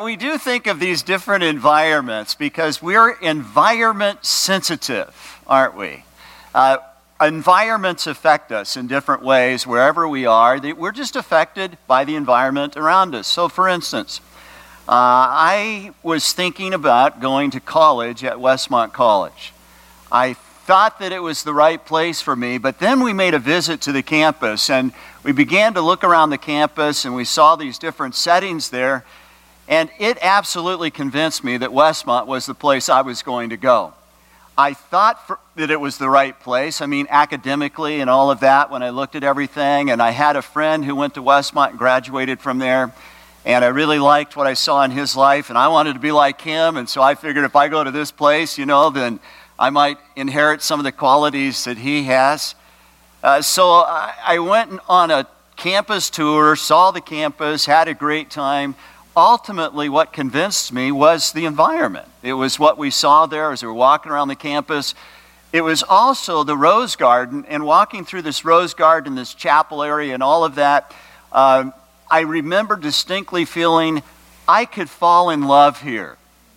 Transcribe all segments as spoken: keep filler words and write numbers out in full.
But we do think of these different environments because we're environment sensitive, aren't we? Uh, environments affect us in different ways wherever we are. We're just affected by the environment around us. So for instance, uh, I was thinking about going to college at Westmont College. I thought that it was the right place for me, but then we made a visit to the campus and we began to look around the campus and we saw these different settings there, and it absolutely convinced me that Westmont was the place I was going to go. I thought for, that it was the right place, I mean academically and all of that when I looked at everything, and I had a friend who went to Westmont and graduated from there, and I really liked what I saw in his life and I wanted to be like him, and so I figured if I go to this place, you know, then I might inherit some of the qualities that he has. Uh, so I, I went on a campus tour, saw the campus, had a great time. Ultimately, what convinced me was the environment. It was what we saw there as we were walking around the campus. It was also the Rose Garden, and walking through this Rose Garden, this chapel area and all of that, uh, I remember distinctly feeling I could fall in love here.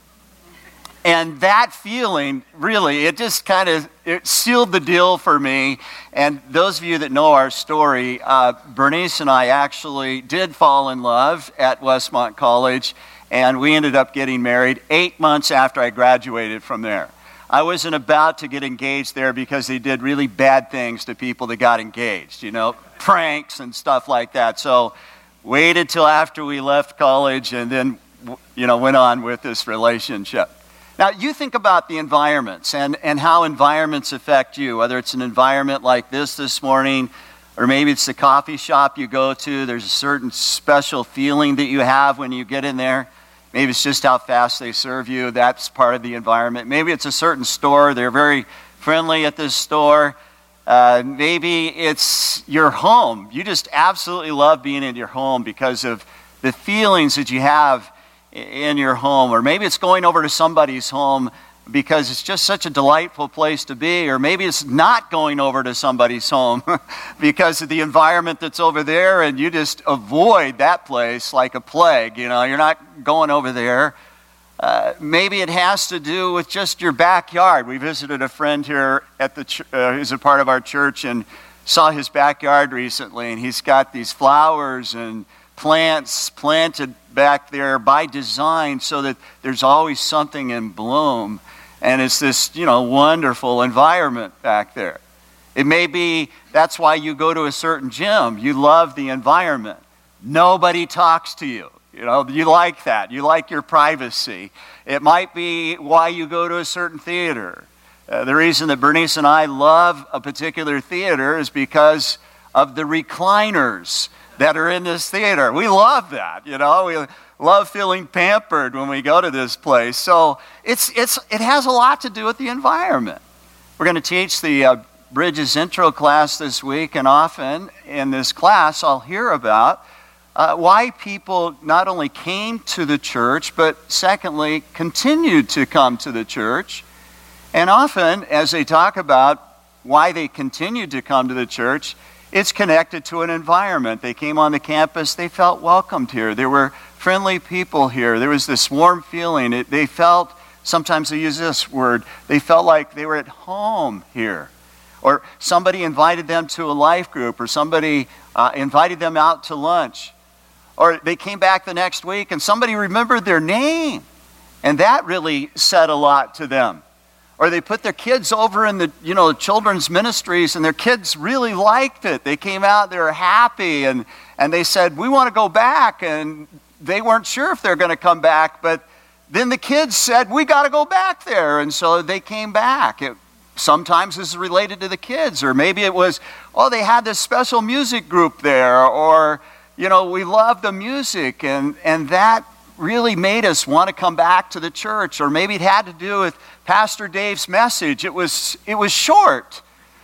And that feeling, really, it just kind of it sealed the deal for me. And those of you that know our story, uh, Bernice and I actually did fall in love at Westmont College, and we ended up getting married eight months after I graduated from there. I wasn't about to get engaged there because they did really bad things to people that got engaged, you know, pranks and stuff like that. So waited till after we left college and then, you know, went on with this relationship. Now, you think about the environments and, and how environments affect you, whether it's an environment like this this morning, or maybe it's the coffee shop you go to. There's a certain special feeling that you have when you get in there. Maybe it's just how fast they serve you. That's part of the environment. Maybe it's a certain store. They're very friendly at this store. Uh, maybe it's your home. You just absolutely love being in your home because of the feelings that you have in your home. Or maybe it's going over to somebody's home because it's just such a delightful place to be. Or maybe it's not going over to somebody's home because of the environment that's over there, and you just avoid that place like a plague. You know, you're not going over there. Uh, maybe it has to do with just your backyard. We visited a friend here at the ch- uh, who's a part of our church and saw his backyard recently, and he's got these flowers and plants planted back there by design so that there's always something in bloom, and it's this, you know, wonderful environment back there. It may be that's why you go to a certain gym. You love the environment. Nobody talks to you. You know, you like that. You like your privacy. It might be why you go to a certain theater. Uh, the reason that Bernice and I love a particular theater is because of the recliners that are in this theater. We love that, you know. We love feeling pampered when we go to this place. So it's it's it has a lot to do with the environment. We're going to teach the uh, Bridges intro class this week, and often in this class I'll hear about uh, why people not only came to the church, but secondly, continued to come to the church. And often, as they talk about why they continued to come to the church, it's connected to an environment. They came on the campus, they felt welcomed here. There were friendly people here. There was this warm feeling. It, they felt, sometimes they use this word, they felt like they were at home here. Or somebody invited them to a life group, or somebody uh, invited them out to lunch. Or they came back the next week and somebody remembered their name. And that really said a lot to them. Or they put their kids over in the, you know, children's ministries, and their kids really liked it. They came out, they were happy, and, and they said, we want to go back. And they weren't sure if they're going to come back, but then the kids said, we got to go back there. And so they came back. It sometimes is related to the kids, or maybe it was, oh, they had this special music group there, or, you know, we love the music, and, and that really made us want to come back to the church. Or maybe it had to do with Pastor Dave's message. It was it was short.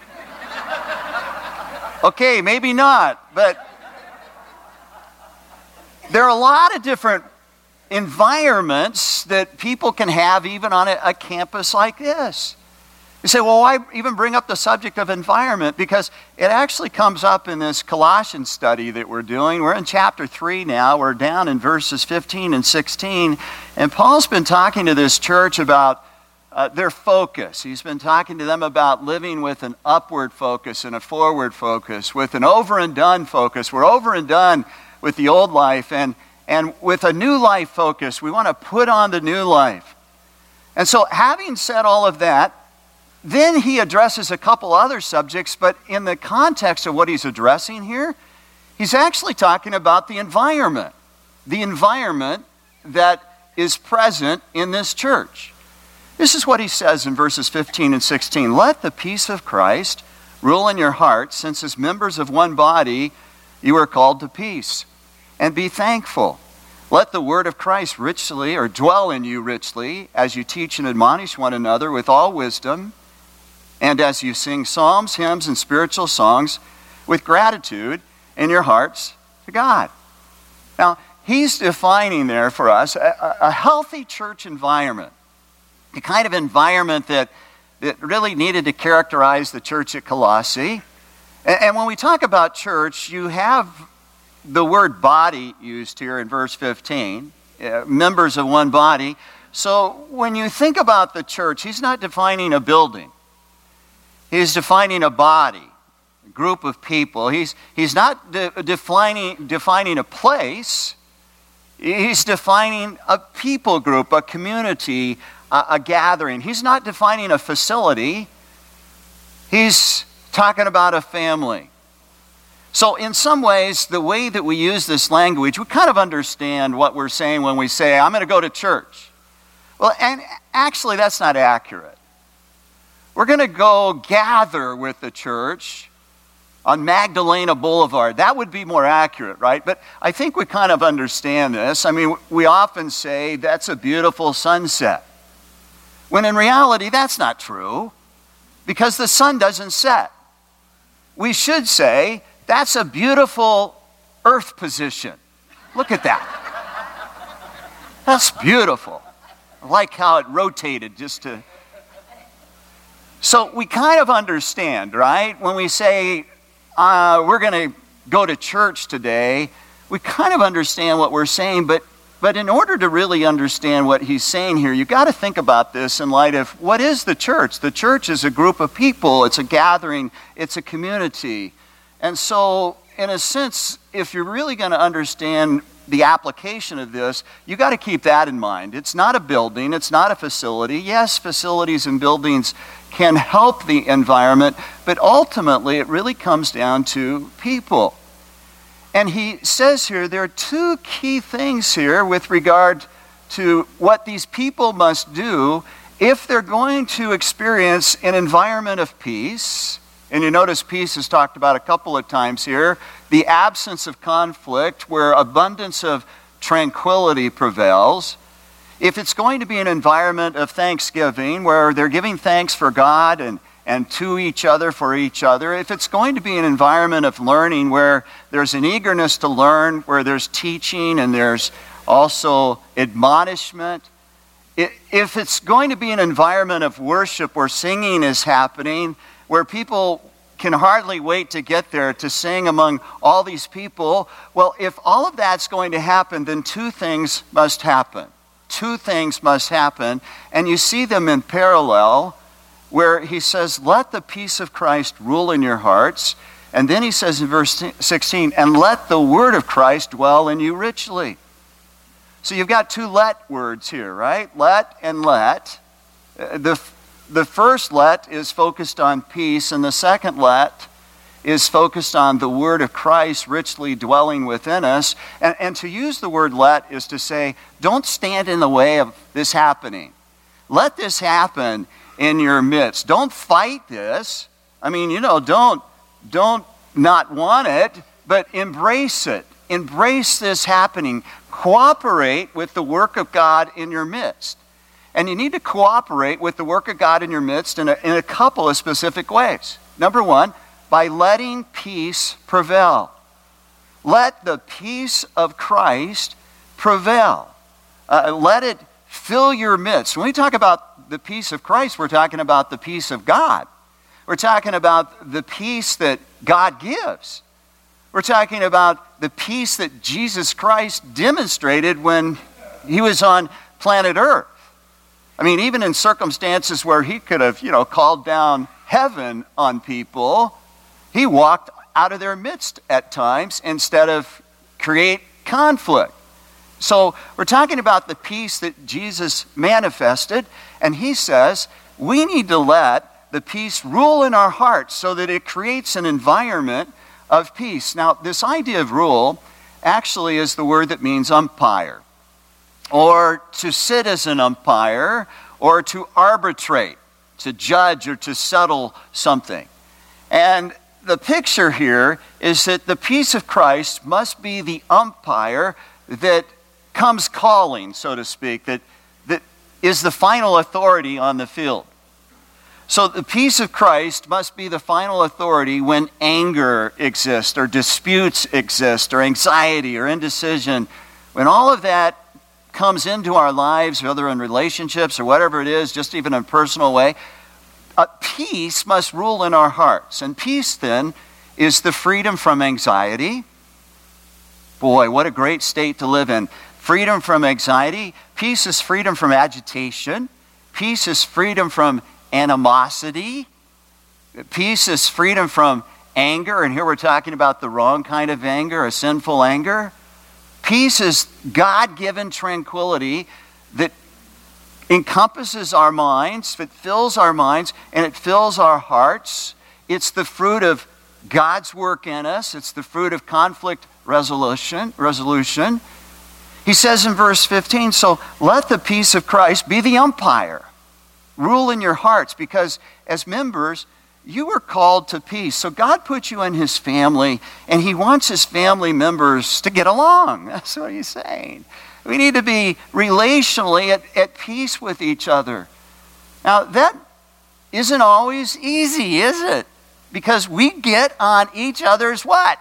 Okay, maybe not, but there are a lot of different environments that people can have even on a, a campus like this. You say, well, why even bring up the subject of environment? Because it actually comes up in this Colossians study that we're doing. We're in chapter three now. We're down in verses fifteen and sixteen. And Paul's been talking to this church about uh, their focus. He's been talking to them about living with an upward focus and a forward focus, with an over and done focus. We're over and done with the old life. And, and with a new life focus, we want to put on the new life. And so having said all of that, then he addresses a couple other subjects, but in the context of what he's addressing here, he's actually talking about the environment, the environment that is present in this church. This is what he says in verses fifteen and sixteen. Let the peace of Christ rule in your hearts, since as members of one body you are called to peace, and be thankful. Let the word of Christ richly, or dwell in you richly, as you teach and admonish one another with all wisdom, and as you sing psalms, hymns, and spiritual songs with gratitude in your hearts to God. Now, he's defining there for us a, a healthy church environment, the kind of environment that, that really needed to characterize the church at Colossae. And, and when we talk about church, you have the word body used here in verse fifteen, uh, members of one body. So when you think about the church, he's not defining a building. He's defining a body, a group of people. He's, he's not de- defining, defining a place. He's defining a people group, a community, a, a gathering. He's not defining a facility. He's talking about a family. So in some ways, the way that we use this language, we kind of understand what we're saying when we say, I'm going to go to church. Well, and actually that's not accurate. We're going to go gather with the church on Magdalena Boulevard. That would be more accurate, right? But I think we kind of understand this. I mean, we often say that's a beautiful sunset, when in reality that's not true, because the sun doesn't set. We should say that's a beautiful earth position. Look at that. That's beautiful. I like how it rotated just to... So we kind of understand, right? When we say uh, we're going to go to church today, we kind of understand what we're saying, but, but in order to really understand what he's saying here, you've got to think about this in light of what is the church? The church is a group of people, it's a gathering, it's a community. And so, in a sense, if you're really going to understand the application of this, you got to keep that in mind. It's not a building, it's not a facility. Yes, facilities and buildings can help the environment, but ultimately it really comes down to people. And he says here there are two key things here with regard to what these people must do if they're going to experience an environment of peace. And you notice peace is talked about a couple of times here. The absence of conflict, where abundance of tranquility prevails. If it's going to be an environment of thanksgiving, where they're giving thanks for God and, and to each other for each other. If it's going to be an environment of learning, where there's an eagerness to learn, where there's teaching and there's also admonishment. If it's going to be an environment of worship where singing is happening, where people can hardly wait to get there to sing among all these people, well, if all of that's going to happen, then two things must happen. Two things must happen, and you see them in parallel, where he says, let the peace of Christ rule in your hearts, and then he says in verse sixteen, and let the word of Christ dwell in you richly. So you've got two let words here, right? Let and let. The The first let is focused on peace, and the second let is focused on the word of Christ richly dwelling within us. And, and to use the word let is to say, don't stand in the way of this happening. Let this happen in your midst. Don't fight this. I mean, you know, don't, don't not want it, but embrace it. Embrace this happening. Cooperate with the work of God in your midst. And you need to cooperate with the work of God in your midst in a, in a couple of specific ways. Number one, by letting peace prevail. Let the peace of Christ prevail. Uh, let it fill your midst. When we talk about the peace of Christ, we're talking about the peace of God. We're talking about the peace that God gives. We're talking about the peace that Jesus Christ demonstrated when he was on planet Earth. I mean, even in circumstances where he could have, you know, called down heaven on people, he walked out of their midst at times instead of create conflict. So we're talking about the peace that Jesus manifested, and he says we need to let the peace rule in our hearts so that it creates an environment of peace. Now, this idea of rule actually is the word that means umpire, or to sit as an umpire, or to arbitrate, to judge or to settle something. And the picture here is that the peace of Christ must be the umpire that comes calling, so to speak, that, that is the final authority on the field. So the peace of Christ must be the final authority when anger exists, or disputes exist, or anxiety, or indecision. When all of that comes into our lives, whether in relationships or whatever it is, just even in a personal way, uh, peace must rule in our hearts. And peace, then, is the freedom from anxiety. Boy, what a great state to live in. Freedom from anxiety. Peace is freedom from agitation. Peace is freedom from animosity. Peace is freedom from anger, and here we're talking about the wrong kind of anger, a sinful anger. Peace is God-given tranquility that encompasses our minds, it fills our minds, and it fills our hearts. It's the fruit of God's work in us. It's the fruit of conflict resolution. resolution. He says in verse fifteen, so let the peace of Christ be the umpire. Rule in your hearts, because as members, you were called to peace. So God put you in his family, and he wants his family members to get along. That's what he's saying. We need to be relationally at, at peace with each other. Now, that isn't always easy, is it? Because we get on each other's what?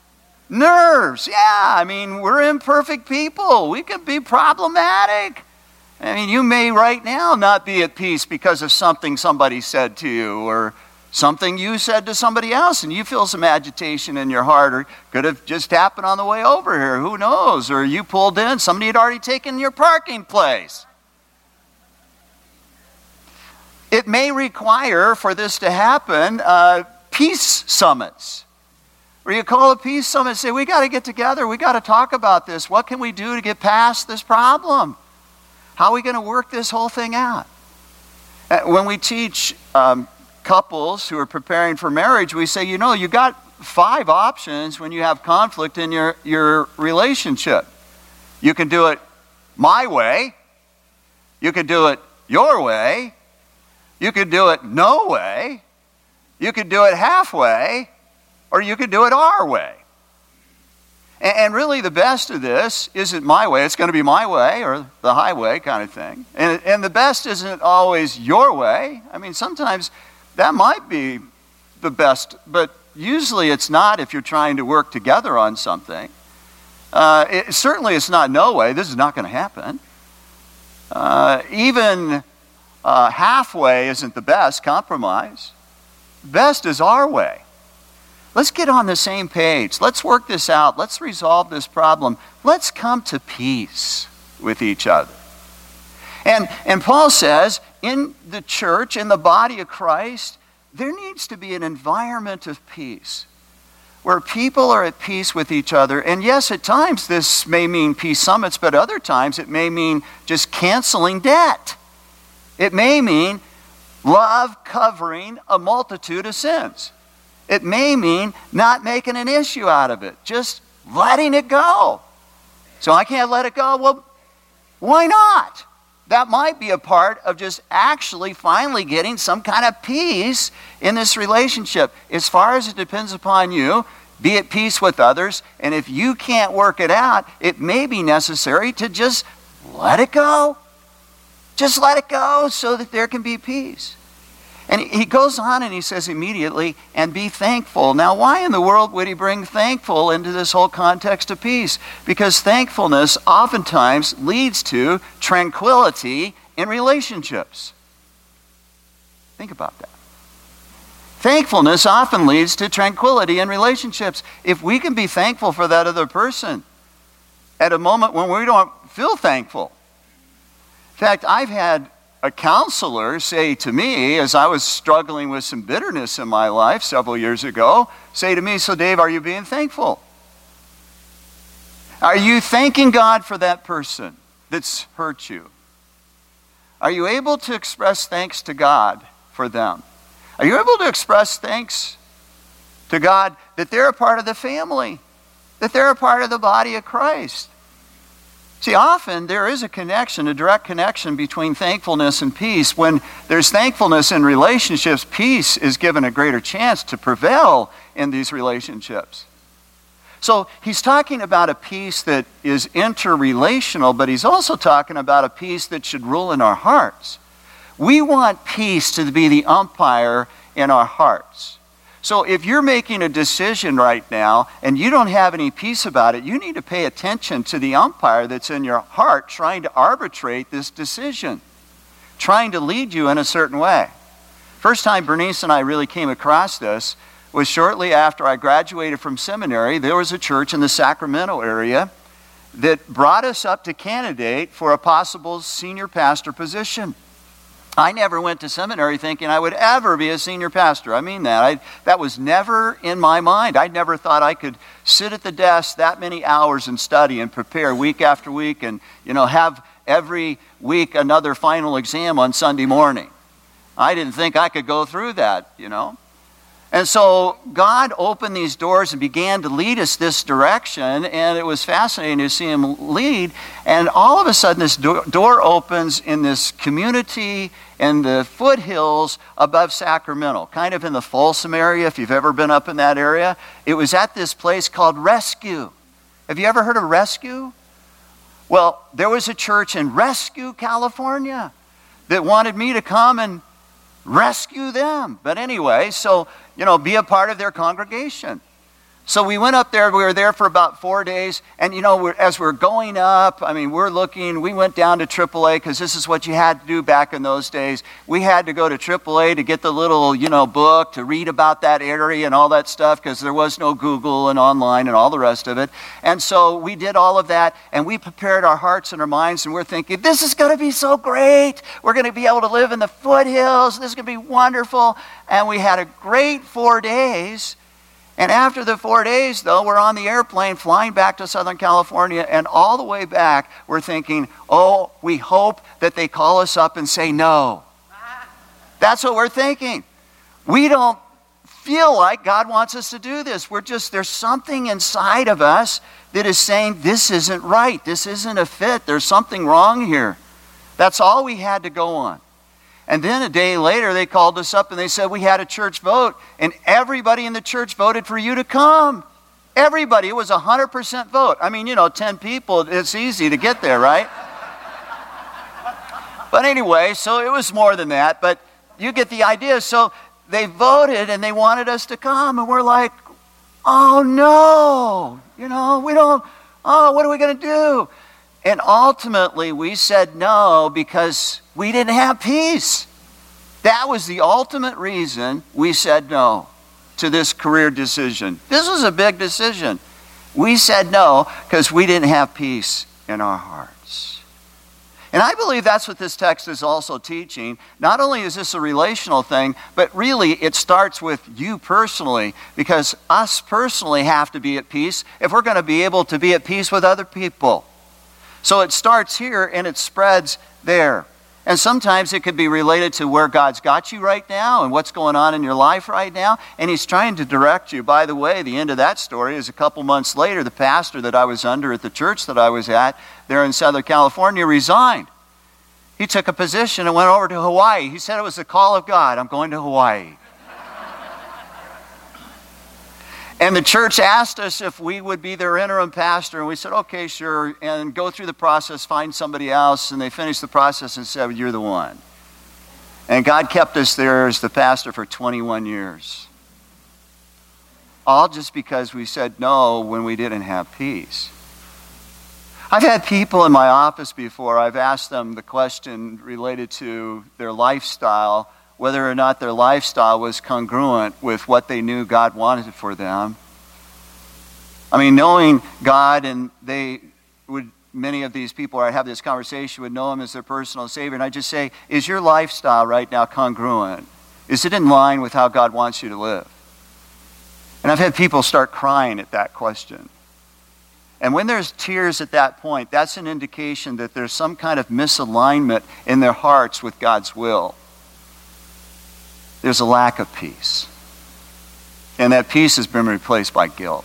Nerves. Yeah, I mean, we're imperfect people. We can be problematic. I mean, you may right now not be at peace because of something somebody said to you, or something you said to somebody else, and you feel some agitation in your heart, or could have just happened on the way over here. Who knows? Or you pulled in, somebody had already taken your parking place. It may require, for this to happen, uh, peace summits. Where you call a peace summit and say, we got to get together, we got to talk about this. What can we do to get past this problem? How are we going to work this whole thing out? When we teach um, couples who are preparing for marriage, we say, you know, you got five options when you have conflict in your, your relationship. You can do it my way. You can do it your way. You can do it no way. You can do it halfway. Or you can do it our way. And really, the best of this isn't my way. It's going to be my way, or the highway kind of thing. And, and the best isn't always your way. I mean, sometimes that might be the best, but usually it's not if you're trying to work together on something. Uh, it, certainly it's not no way. This is not going to happen. Uh, even uh, halfway isn't the best compromise. Best is our way. Let's get on the same page. Let's work this out. Let's resolve this problem. Let's come to peace with each other. And, and Paul says, in the church, in the body of Christ, there needs to be an environment of peace where people are at peace with each other. And yes, at times this may mean peace summits, but other times it may mean just canceling debt. It may mean love covering a multitude of sins. It may mean not making an issue out of it, just letting it go. So I can't let it go. Well, why not? That might be a part of just actually finally getting some kind of peace in this relationship. As far as it depends upon you, be at peace with others. And if you can't work it out, it may be necessary to just let it go. Just let it go so that there can be peace. And he goes on and he says immediately, and be thankful. Now, why in the world would he bring thankful into this whole context of peace? Because thankfulness oftentimes leads to tranquility in relationships. Think about that. Thankfulness often leads to tranquility in relationships. If we can be thankful for that other person at a moment when we don't feel thankful. In fact, I've had a counselor say to me, as I was struggling with some bitterness in my life several years ago, say to me, so Dave, are you being thankful? Are you thanking God for that person that's hurt you? Are you able to express thanks to God for them? Are you able to express thanks to God that they're a part of the family, that they're a part of the body of Christ? See, often there is a connection, a direct connection between thankfulness and peace. When there's thankfulness in relationships, peace is given a greater chance to prevail in these relationships. So he's talking about a peace that is interrelational, but he's also talking about a peace that should rule in our hearts. We want peace to be the umpire in our hearts. So if you're making a decision right now and you don't have any peace about it, you need to pay attention to the umpire that's in your heart trying to arbitrate this decision, trying to lead you in a certain way. First time Bernice and I really came across this was shortly after I graduated from seminary. There was a church in the Sacramento area that brought us up to candidate for a possible senior pastor position. I never went to seminary thinking I would ever be a senior pastor. I mean that. I, that was never in my mind. I never thought I could sit at the desk that many hours and study and prepare week after week and, you know, have every week another final exam on Sunday morning. I didn't think I could go through that, you know. And so God opened these doors and began to lead us this direction, and it was fascinating to see him lead. And all of a sudden, this do- door opens in this community in the foothills above Sacramento, kind of in the Folsom area, if you've ever been up in that area. It was at this place called Rescue. Have you ever heard of Rescue? Well, there was a church in Rescue, California, that wanted me to come and rescue them. But anyway, so, you know, be a part of their congregation. So we went up there. We were there for about four days. And, you know, we're, as we're going up, I mean, we're looking, we went down to triple A because this is what you had to do back in those days. We had to go to triple A to get the little, you know, book to read about that area and all that stuff because there was no Google and online and all the rest of it. And so we did all of that, and we prepared our hearts and our minds, and we're thinking, this is going to be so great. We're going to be able to live in the foothills. This is going to be wonderful. And we had a great four days. And after the four days, though, we're on the airplane flying back to Southern California, and all the way back, we're thinking, oh, we hope that they call us up and say no. That's what we're thinking. We don't feel like God wants us to do this. We're just, there's something inside of us that is saying, this isn't right. This isn't a fit. There's something wrong here. That's all we had to go on. And then a day later, they called us up and they said, we had a church vote, and everybody in the church voted for you to come. Everybody. It was a one hundred percent vote. I mean, you know, ten people, it's easy to get there, right? But anyway, so it was more than that, but you get the idea. So they voted and they wanted us to come, and we're like, oh no, you know, we don't, oh, what are we going to do? And ultimately, we said no because we didn't have peace. That was the ultimate reason we said no to this career decision. This was a big decision. We said no because we didn't have peace in our hearts. And I believe that's what this text is also teaching. Not only is this a relational thing, but really it starts with you personally, because us personally have to be at peace if we're going to be able to be at peace with other people. So it starts here and it spreads there. And sometimes it could be related to where God's got you right now and what's going on in your life right now. And he's trying to direct you. By the way, the end of that story is a couple months later, the pastor that I was under at the church that I was at there in Southern California resigned. He took a position and went over to Hawaii. He said it was the call of God. I'm going to Hawaii. And the church asked us if we would be their interim pastor, and we said, okay, sure, and go through the process, find somebody else, and they finished the process and said, you're the one. And God kept us there as the pastor for twenty-one years. All just because we said no when we didn't have peace. I've had people in my office before, I've asked them the question related to their lifestyle, whether or not their lifestyle was congruent with what they knew God wanted for them. I mean, knowing God, and they would, many of these people I have this conversation would know Him as their personal Savior, and I just say, is your lifestyle right now congruent? Is it in line with how God wants you to live? And I've had people start crying at that question. And when there's tears at that point, that's an indication that there's some kind of misalignment in their hearts with God's will. There's a lack of peace. And that peace has been replaced by guilt.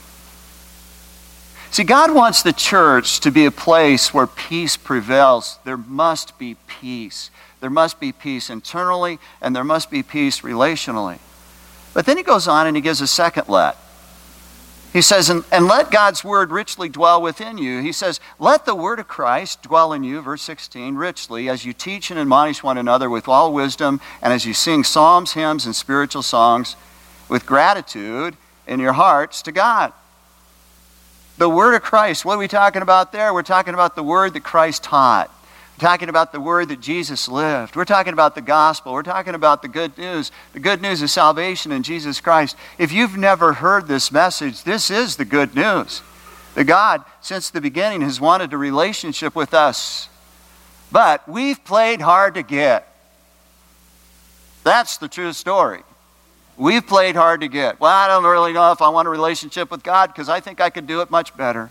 See, God wants the church to be a place where peace prevails. There must be peace. There must be peace internally, and there must be peace relationally. But then he goes on and he gives a second let. He says, and, and let God's word richly dwell within you. He says, let the word of Christ dwell in you, verse sixteen, richly, as you teach and admonish one another with all wisdom, and as you sing psalms, hymns, and spiritual songs with gratitude in your hearts to God. The word of Christ, what are we talking about there? We're talking about the word that Christ taught. We're talking about the word that Jesus lived. We're talking about the gospel. We're talking about the good news. The good news of salvation in Jesus Christ. If you've never heard this message, this is the good news. That God, since the beginning, has wanted a relationship with us. But we've played hard to get. That's the true story. We've played hard to get. Well, I don't really know if I want a relationship with God because I think I could do it much better.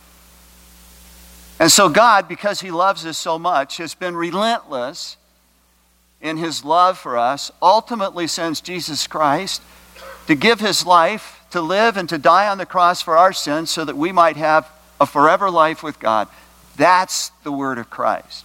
And so God, because He loves us so much, has been relentless in His love for us, ultimately sends Jesus Christ to give His life, to live and to die on the cross for our sins so that we might have a forever life with God. That's the word of Christ.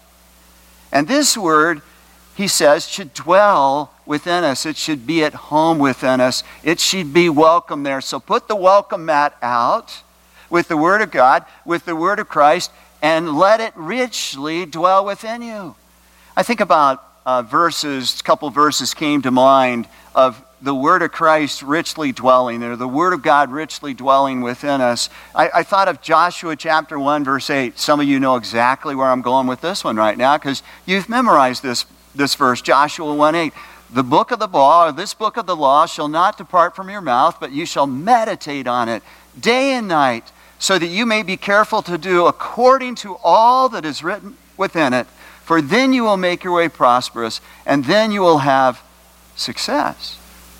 And this word, He says, should dwell within us. It should be at home within us. It should be welcome there. So put the welcome mat out with the word of God, with the word of Christ, and let it richly dwell within you. I think about uh, verses, a couple verses came to mind of the word of Christ richly dwelling, or the word of God richly dwelling within us. I, I thought of Joshua chapter one, verse eight. Some of you know exactly where I'm going with this one right now because you've memorized this, this verse, Joshua one eight. The book of the law, or this book of the law, shall not depart from your mouth, but you shall meditate on it day and night, so that you may be careful to do according to all that is written within it. For then you will make your way prosperous, and then you will have success.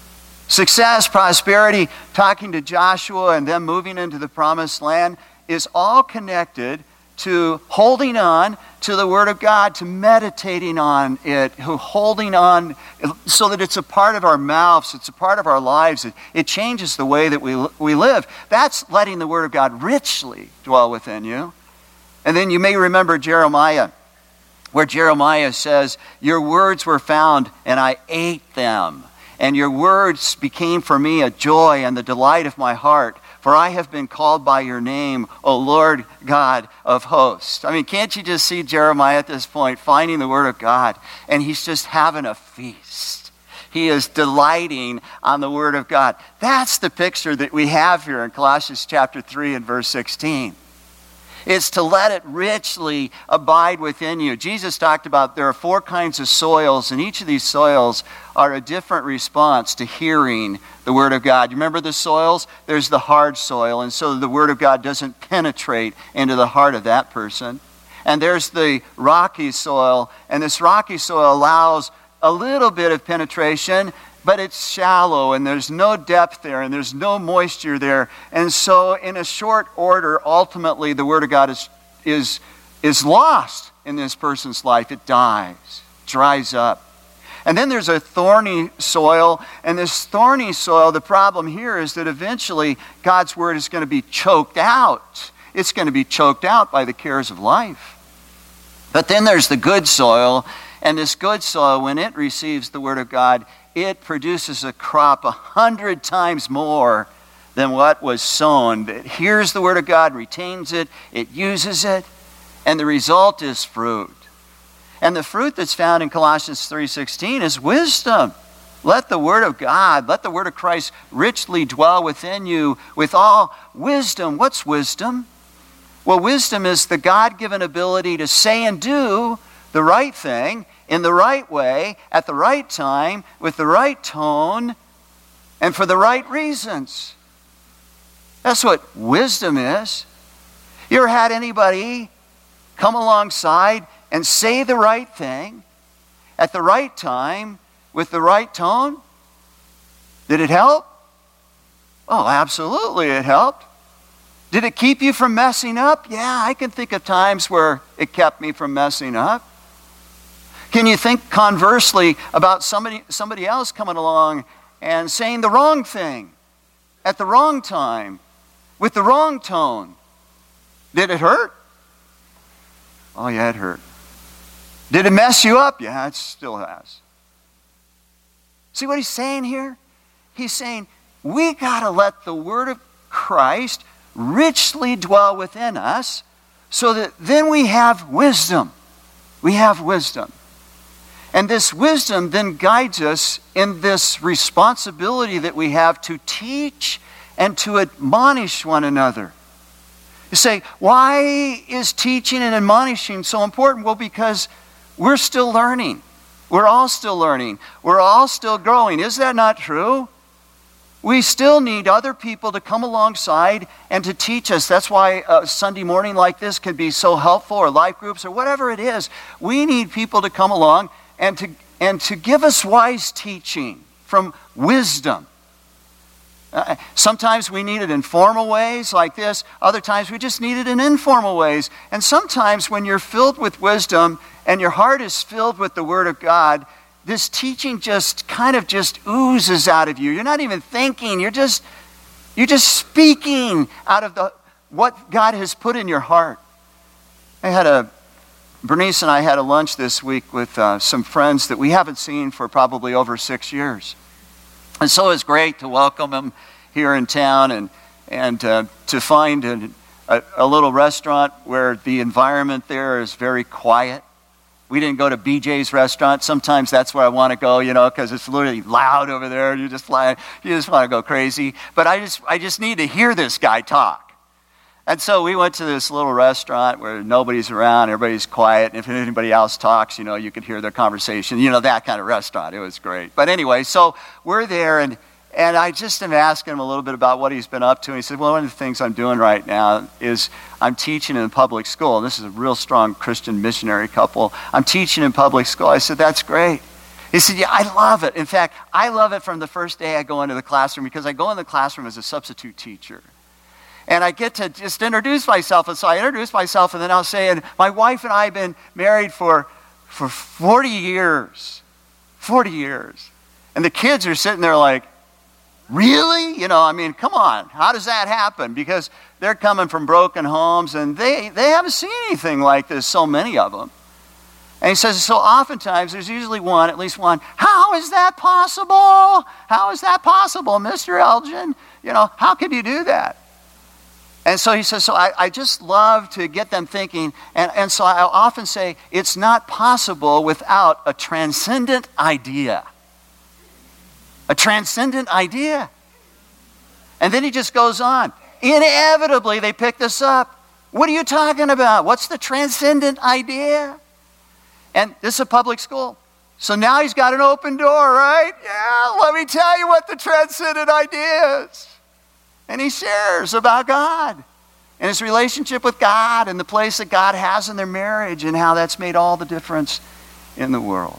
Success, prosperity, talking to Joshua and them moving into the promised land is all connected to holding on to the Word of God, to meditating on it, holding on so that it's a part of our mouths, it's a part of our lives. It, it changes the way that we, we live. That's letting the Word of God richly dwell within you. And then you may remember Jeremiah, where Jeremiah says, your words were found and I ate them. And your words became for me a joy and the delight of my heart. For I have been called by your name, O Lord God of hosts. I mean, can't you just see Jeremiah at this point finding the word of God? And he's just having a feast. He is delighting on the word of God. That's the picture that we have here in Colossians chapter three and verse sixteen. It's to let it richly abide within you. Jesus talked about there are four kinds of soils, and each of these soils are a different response to hearing the Word of God. You remember the soils? There's the hard soil, and so the Word of God doesn't penetrate into the heart of that person. And there's the rocky soil, and this rocky soil allows a little bit of penetration, but it's shallow and there's no depth there and there's no moisture there. And so in a short order, ultimately the Word of God is, is, is lost in this person's life. It dies, dries up. And then there's a thorny soil, and this thorny soil, the problem here is that eventually God's Word is going to be choked out. It's going to be choked out by the cares of life. But then there's the good soil, and this good soil, when it receives the Word of God, it produces a crop a hundred times more than what was sown. It hears the Word of God, retains it, it uses it, and the result is fruit. And the fruit that's found in Colossians three sixteen is wisdom. Let the word of God, let the word of Christ richly dwell within you with all wisdom. What's wisdom? Well, wisdom is the God-given ability to say and do the right thing in the right way, at the right time, with the right tone, and for the right reasons. That's what wisdom is. You ever had anybody come alongside and say the right thing at the right time with the right tone? Did it help? Oh, absolutely it helped. Did it keep you from messing up? Yeah, I can think of times where it kept me from messing up. Can you think conversely about somebody, somebody else coming along and saying the wrong thing at the wrong time with the wrong tone? Did it hurt? Oh, yeah, it hurt. Did it mess you up? Yeah, it still has. See what he's saying here? He's saying we got to let the word of Christ richly dwell within us so that then we have wisdom. We have wisdom. And this wisdom then guides us in this responsibility that we have to teach and to admonish one another. You say, why is teaching and admonishing so important? Well, because we're still learning. We're all still learning. We're all still growing. Is that not true? We still need other people to come alongside and to teach us. That's why a Sunday morning like this can be so helpful, or life groups, or whatever it is. We need people to come along and to, and to give us wise teaching from wisdom. Uh, sometimes we need it in formal ways like this. Other times we just need it in informal ways. And sometimes when you're filled with wisdom and your heart is filled with the Word of God, this teaching just kind of just oozes out of you. You're not even thinking. You're just, you're just speaking out of the what God has put in your heart. I had a, Bernice and I had a lunch this week with uh, some friends that we haven't seen for probably over six years. And so it's great to welcome them here in town and, and uh, to find a, a, a little restaurant where the environment there is very quiet. We didn't go to B J's restaurant. Sometimes that's where I want to go, you know, because it's literally loud over there. You just fly, you just want to go crazy. But I just, I just need to hear this guy talk. And so we went to this little restaurant where nobody's around, everybody's quiet. And if anybody else talks, you know, you could hear their conversation. You know, that kind of restaurant. It was great. But anyway, so we're there, and and I just am asking him a little bit about what he's been up to. And he said, well, one of the things I'm doing right now is I'm teaching in public school. This is a real strong Christian missionary couple. I'm teaching in public school. I said, that's great. He said, yeah, I love it. In fact, I love it from the first day I go into the classroom, because I go in the classroom as a substitute teacher. And I get to just introduce myself. And so I introduce myself, and then I'll say, and my wife and I have been married for, for forty years. forty years. And the kids are sitting there like, really? You know, I mean, come on. How does that happen? Because they're coming from broken homes, and they, they haven't seen anything like this, so many of them. And he says, so oftentimes there's usually one, at least one, how is that possible? How is that possible, Mister Elgin? You know, how could you do that? And so he says, so I, I just love to get them thinking. And, and so I often say, it's not possible without a transcendent idea. A transcendent idea. And then he just goes on. Inevitably, they pick this up. What are you talking about? What's the transcendent idea? And this is a public school. So now he's got an open door, right? Yeah, let me tell you what the transcendent idea is. And he shares about God and his relationship with God and the place that God has in their marriage and how that's made all the difference in the world.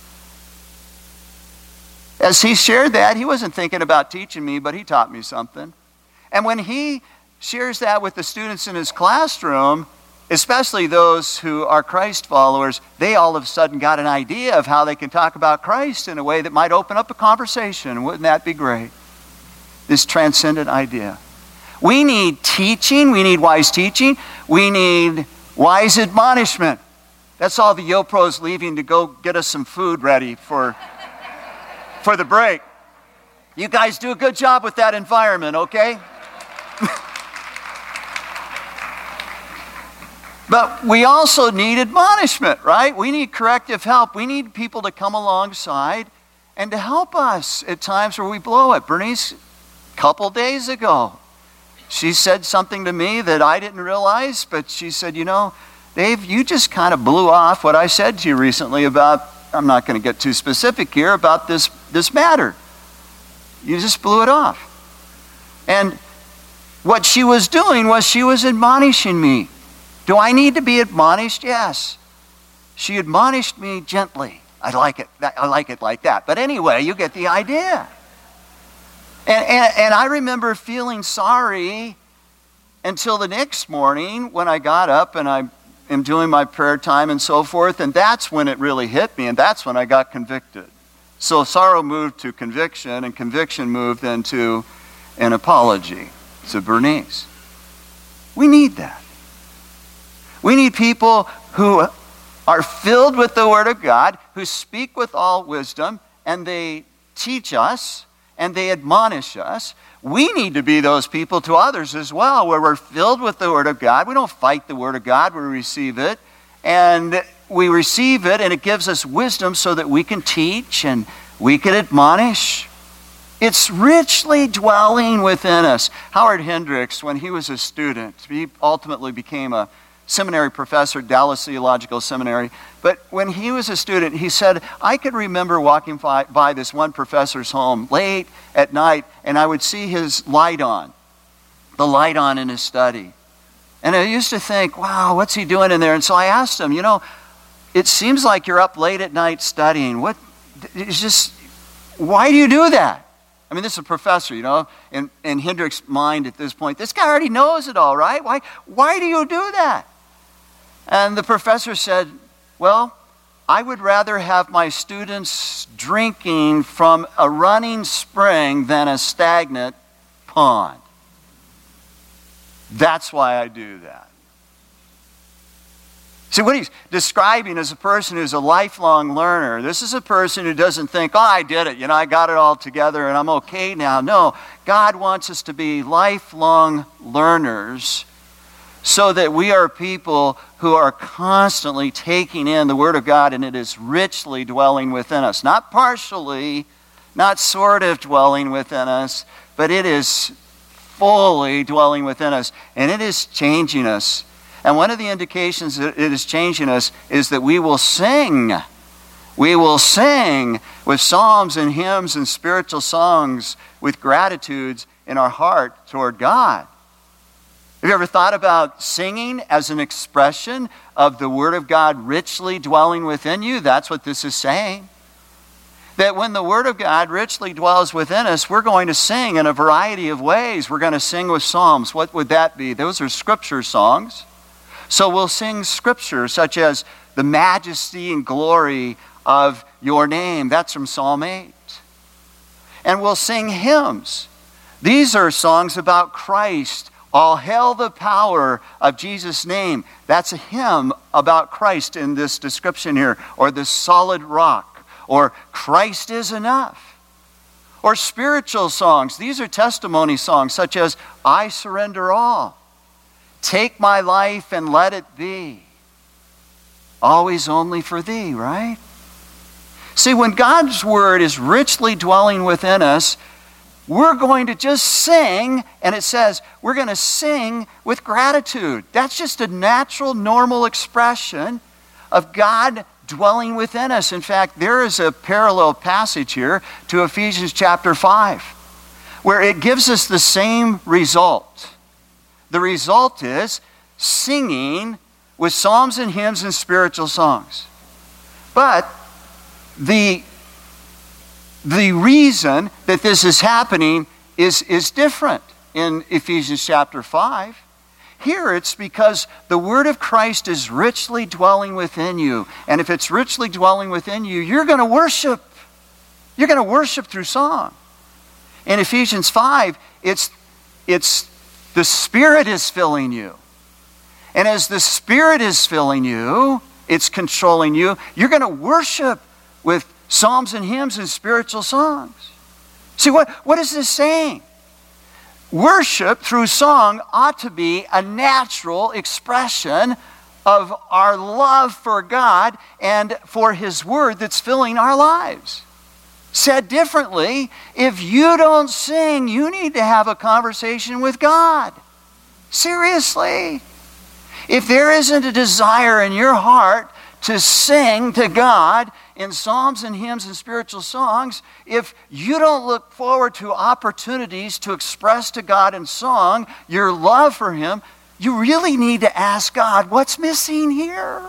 As he shared that, he wasn't thinking about teaching me, but he taught me something. And when he shares that with the students in his classroom, especially those who are Christ followers, they all of a sudden got an idea of how they can talk about Christ in a way that might open up a conversation. Wouldn't that be great? This transcendent idea. We need teaching. We need wise teaching. We need wise admonishment. That's all the YoPro's leaving to go get us some food ready for, for the break. You guys do a good job with that environment, okay? But we also need admonishment, right? We need corrective help. We need people to come alongside and to help us at times where we blow it. Bernice, a couple days ago, she said something to me that I didn't realize, but she said, you know, Dave, you just kind of blew off what I said to you recently about, I'm not going to get too specific here, about this, this matter. You just blew it off. And what she was doing was she was admonishing me. Do I need to be admonished? Yes. She admonished me gently. I like it. I like it like that. But anyway, you get the idea. And, and, and I remember feeling sorry until the next morning when I got up and I am doing my prayer time and so forth. And that's when it really hit me. And that's when I got convicted. So sorrow moved to conviction, and conviction moved into an apology to Bernice. We need that. We need people who are filled with the Word of God, who speak with all wisdom, and they teach us, and they admonish us. We need to be those people to others as well, where we're filled with the Word of God. We don't fight the Word of God, we receive it. And we receive it, and it gives us wisdom so that we can teach and we can admonish. It's richly dwelling within us. Howard Hendricks, when he was a student, he ultimately became a seminary professor at Dallas Theological Seminary. But when he was a student, he said, I could remember walking by, by this one professor's home late at night, and I would see his light on, the light on in his study. And I used to think, wow, what's he doing in there? And so I asked him, you know, it seems like you're up late at night studying. What, it's just, why do you do that? I mean, this is a professor, you know, in, in Hendricks' mind at this point. This guy already knows it all, right? Why, why do you do that? And the professor said, well, I would rather have my students drinking from a running spring than a stagnant pond. That's why I do that. See, what he's describing is a person who's a lifelong learner. This is a person who doesn't think, oh, I did it, you know, I got it all together and I'm okay now. No, God wants us to be lifelong learners so that we are people who are constantly taking in the Word of God, and it is richly dwelling within us. Not partially, not sort of dwelling within us, but it is fully dwelling within us, and it is changing us. And one of the indications that it is changing us is that we will sing. We will sing with psalms and hymns and spiritual songs with gratitudes in our heart toward God. Have you ever thought about singing as an expression of the Word of God richly dwelling within you? That's what this is saying. That when the Word of God richly dwells within us, we're going to sing in a variety of ways. We're going to sing with psalms. What would that be? Those are scripture songs. So we'll sing scripture such as the majesty and glory of your name. That's from Psalm eight. And we'll sing hymns. These are songs about Christ. All hail the power of Jesus' name. That's a hymn about Christ in this description here. Or the solid rock. Or Christ is enough. Or spiritual songs. These are testimony songs such as I surrender all. Take my life and let it be. Always only for thee, right? See, when God's Word is richly dwelling within us, we're going to just sing, and it says we're going to sing with gratitude. That's just a natural, normal expression of God dwelling within us. In fact, there is a parallel passage here to Ephesians chapter five, where it gives us the same result. The result is singing with psalms and hymns and spiritual songs. But the The reason that this is happening is, is different in Ephesians chapter five. Here it's because the Word of Christ is richly dwelling within you. And if it's richly dwelling within you, you're going to worship. You're going to worship through song. In Ephesians five, it's, it's the Spirit is filling you. And as the Spirit is filling you, it's controlling you, you're going to worship with psalms and hymns and spiritual songs. See, what, what is this saying? Worship through song ought to be a natural expression of our love for God and for His Word that's filling our lives. Said differently, if you don't sing, you need to have a conversation with God. Seriously. If there isn't a desire in your heart to sing to God in psalms and hymns and spiritual songs, if you don't look forward to opportunities to express to God in song your love for Him, you really need to ask God, what's missing here?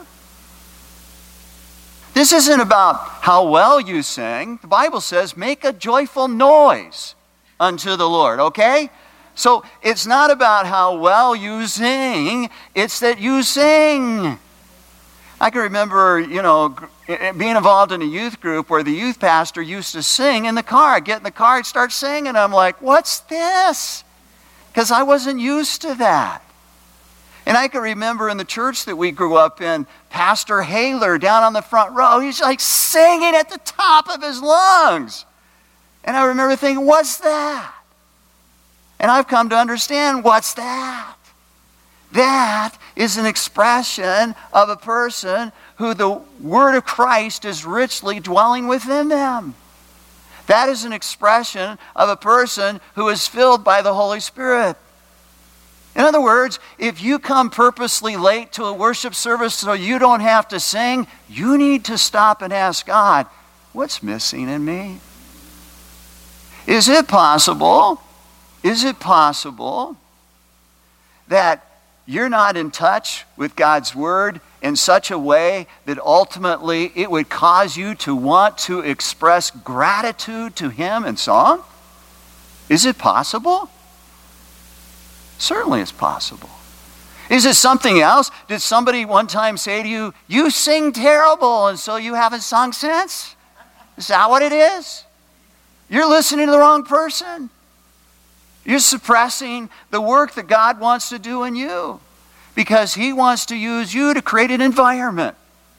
This isn't about how well you sing. The Bible says, make a joyful noise unto the Lord, okay? So it's not about how well you sing, it's that you sing. I can remember, you know, being involved in a youth group where the youth pastor used to sing in the car. I'd get in the car, I'd start singing, and I'm like, what's this? Because I wasn't used to that. And I can remember in the church that we grew up in, Pastor Haler down on the front row, he's like singing at the top of his lungs. And I remember thinking, what's that? And I've come to understand, what's that? That is an expression of a person who the Word of Christ is richly dwelling within them. That is an expression of a person who is filled by the Holy Spirit. In other words, if you come purposely late to a worship service so you don't have to sing, you need to stop and ask God, what's missing in me? Is it possible, is it possible that you're not in touch with God's Word in such a way that ultimately it would cause you to want to express gratitude to Him in song? Is it possible? Certainly it's possible. Is it something else? Did somebody one time say to you, you sing terrible and so you haven't sung since? Is that what it is? You're listening to the wrong person. You're suppressing the work that God wants to do in you because He wants to use you to create an environment.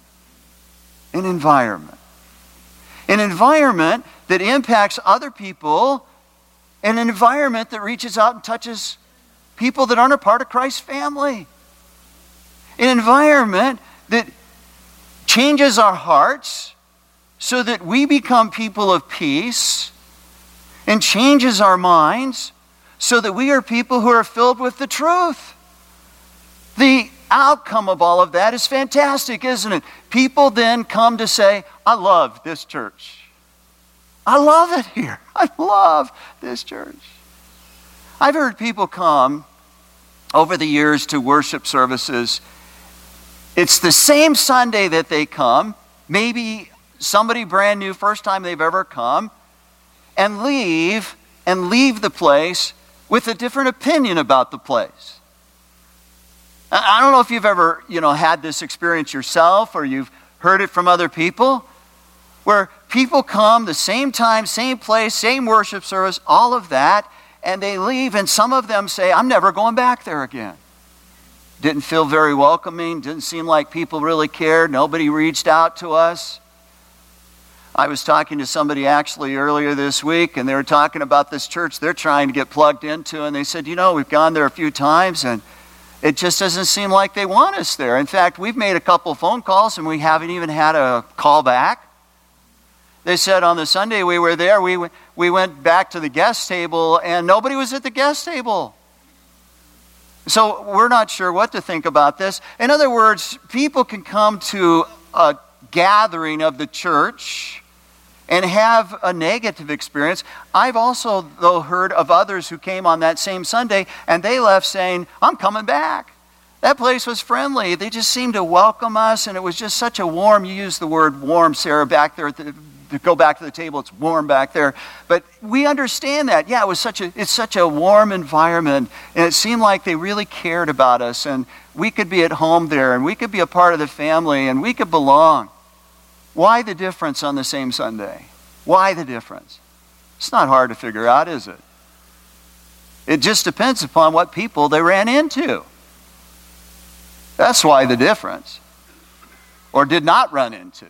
An environment. An environment that impacts other people, and an environment that reaches out and touches people that aren't a part of Christ's family. An environment that changes our hearts so that we become people of peace, and changes our minds so that we are people who are filled with the truth. The outcome of all of that is fantastic, isn't it? People then come to say, I love this church. I love it here. I love this church. I've heard people come over the years to worship services. It's the same Sunday that they come, maybe somebody brand new, first time they've ever come, and leave, and leave the place with a different opinion about the place. I don't know if you've ever, you know, had this experience yourself or you've heard it from other people, where people come the same time, same place, same worship service, all of that, and they leave, and some of them say, I'm never going back there again. Didn't feel very welcoming, didn't seem like people really cared, nobody reached out to us. I was talking to somebody actually earlier this week, and they were talking about this church they're trying to get plugged into, and they said, you know, we've gone there a few times, and it just doesn't seem like they want us there. In fact, we've made a couple phone calls, and we haven't even had a call back. They said on the Sunday we were there, we, we went back to the guest table, and nobody was at the guest table. So we're not sure what to think about this. In other words, people can come to a gathering of the church and have a negative experience. I've also, though, heard of others who came on that same Sunday, and they left saying, I'm coming back. That place was friendly. They just seemed to welcome us, and it was just such a warm, you used the word warm, Sarah, back there at the, to go back to the table, it's warm back there. But we understand that. Yeah, it was such a, it's such a warm environment, and it seemed like they really cared about us, and we could be at home there, and we could be a part of the family, and we could belong. Why the difference on the same Sunday? Why the difference? It's not hard to figure out, is it? It just depends upon what people they ran into. That's why the difference. Or did not run into.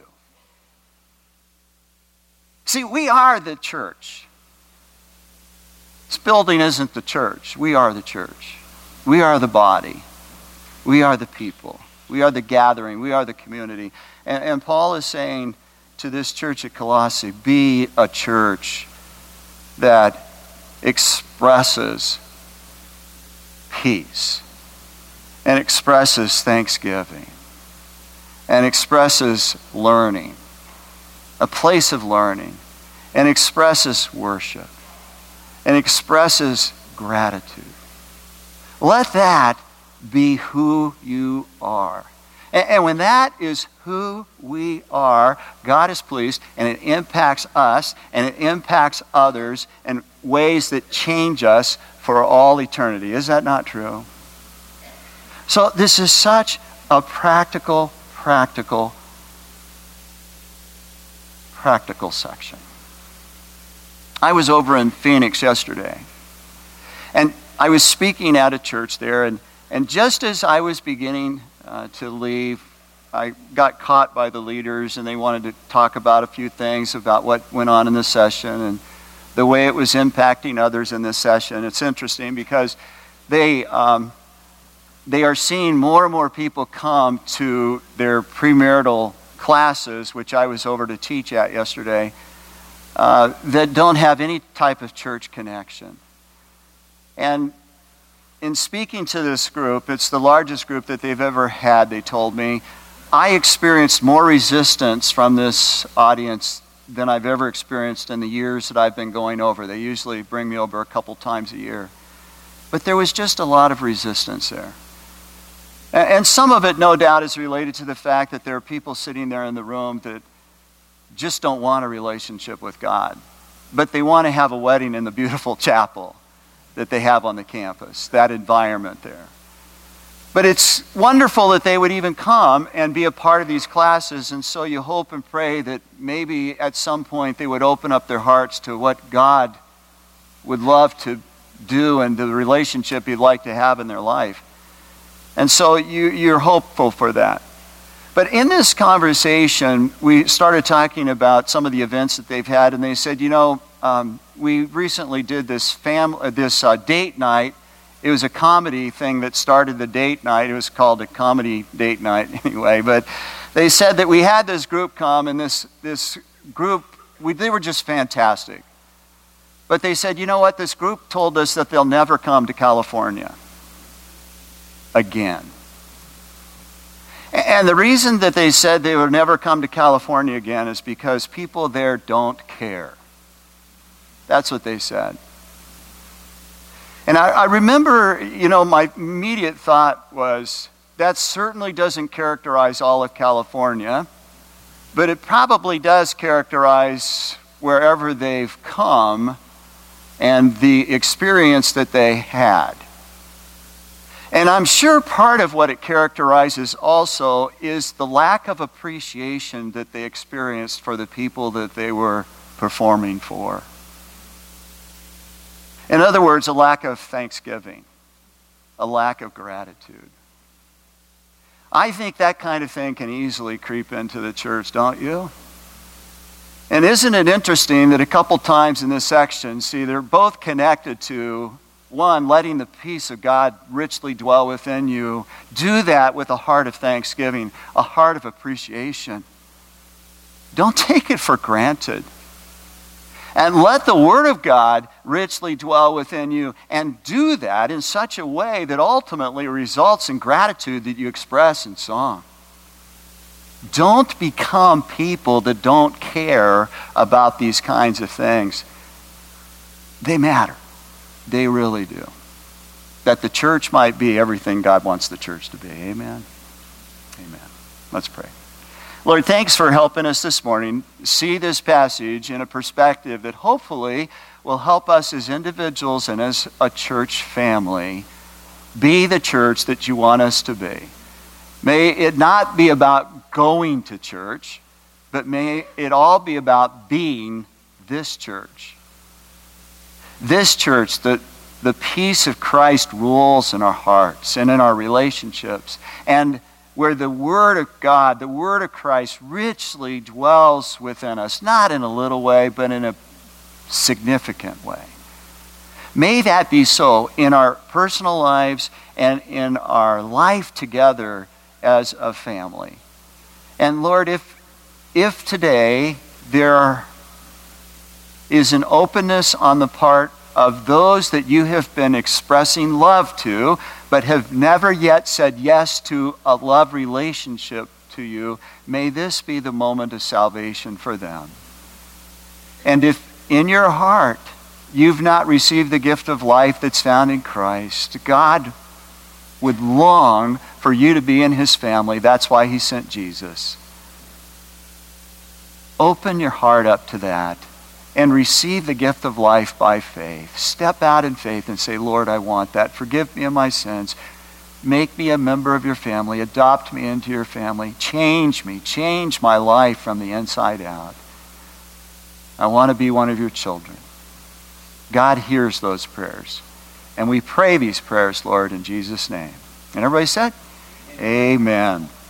See, we are the church. This building isn't the church. We are the church. We are the body. We are the people. We are the gathering. We are the community. And, and Paul is saying to this church at Colossae, be a church that expresses peace and expresses thanksgiving and expresses learning, a place of learning, and expresses worship and expresses gratitude. Let that be who you are. And, and when that is who we are, God is pleased, and it impacts us, and it impacts others in ways that change us for all eternity. Is that not true? So this is such a practical, practical, practical section. I was over in Phoenix yesterday, and I was speaking at a church there, and, and just as I was beginning uh, to leave, I got caught by the leaders, and they wanted to talk about a few things about what went on in the session and the way it was impacting others in this session. It's interesting because they um, they are seeing more and more people come to their premarital classes, which I was over to teach at yesterday, uh, that don't have any type of church connection. And in speaking to this group, it's the largest group that they've ever had, they told me, I experienced more resistance from this audience than I've ever experienced in the years that I've been going over. They usually bring me over a couple times a year. But there was just a lot of resistance there. And some of it, no doubt, is related to the fact that there are people sitting there in the room that just don't want a relationship with God. But they want to have a wedding in the beautiful chapel that they have on the campus, that environment there. But it's wonderful that they would even come and be a part of these classes, and so you hope and pray that maybe at some point they would open up their hearts to what God would love to do and the relationship He'd like to have in their life. And so you, you're hopeful for that. But in this conversation, we started talking about some of the events that they've had, and they said, you know, um, we recently did this, fam- uh, this uh, date night. It was a comedy thing that started the date night. It was called a comedy date night anyway. But they said that we had this group come, and this, this group, we, they were just fantastic. But they said, you know what, this group told us that they'll never come to California again. And the reason that they said they would never come to California again is because people there don't care. That's what they said. And I, I remember, you know, my immediate thought was, that certainly doesn't characterize all of California, but it probably does characterize wherever they've come and the experience that they had. And I'm sure part of what it characterizes also is the lack of appreciation that they experienced for the people that they were performing for. In other words, a lack of thanksgiving, a lack of gratitude. I think that kind of thing can easily creep into the church, don't you? And isn't it interesting that a couple times in this section, see, they're both connected to, one, letting the peace of God richly dwell within you. Do that with a heart of thanksgiving, a heart of appreciation. Don't take it for granted. And let the Word of God richly dwell within you, and do that in such a way that ultimately results in gratitude that you express in song. Don't become people that don't care about these kinds of things. They matter. They really do. That the church might be everything God wants the church to be. Amen? Amen. Let's pray. Lord, thanks for helping us this morning see this passage in a perspective that hopefully will help us as individuals and as a church family be the church that you want us to be. May it not be about going to church, but may it all be about being this church. This church, that the peace of Christ rules in our hearts and in our relationships, and where the Word of God, the Word of Christ richly dwells within us, not in a little way, but in a significant way. May that be so in our personal lives and in our life together as a family. And Lord, if, if today there is an openness on the part of those that you have been expressing love to, but have never yet said yes to a love relationship to you, may this be the moment of salvation for them. And if in your heart you've not received the gift of life that's found in Christ, God would long for you to be in his family. That's why he sent Jesus. Open your heart up to that and receive the gift of life by faith. Step out in faith and say, Lord, I want that. Forgive me of my sins. Make me a member of your family. Adopt me into your family. Change me. Change my life from the inside out. I want to be one of your children. God hears those prayers. And we pray these prayers, Lord, in Jesus' name. And everybody said, amen.